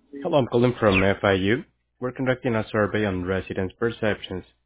Hello, I'm calling from FIU. We're conducting a survey on residents' perceptions